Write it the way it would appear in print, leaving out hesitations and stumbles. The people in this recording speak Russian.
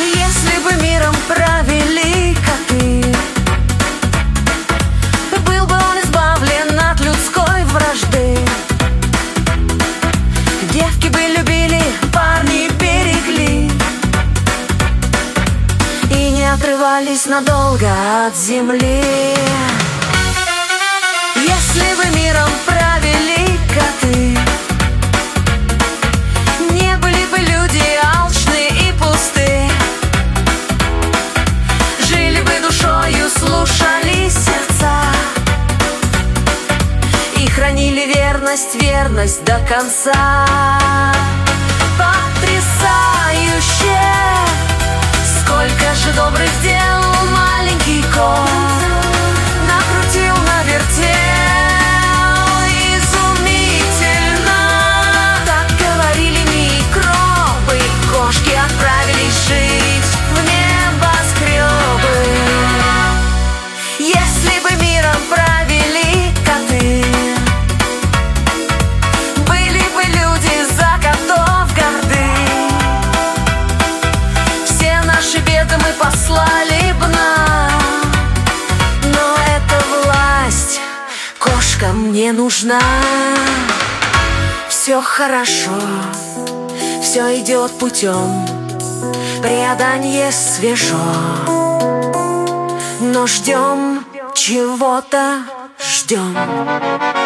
Если бы миром правили коты, был бы он избавлен от людской вражды. Девки бы любили, парни берегли и не отрывались надолго от земли. Если бы миром правили коты, не были бы люди алчны и пусты, жили бы душою, слушали сердца и хранили верность, верность до конца. Потрясающе! Сколько же добрых дел маленький кот накрутил, навертел. Изумительно! Так говорили микробы, кошки отправились жить в небоскребы. Если бы миром правили коты, были бы люди за котов горды, все наши беды мы послали бы нам. Но эта власть кошкам не нужна. Все хорошо, все идет путем, преодание свежо, но ждем чего-то, ждем.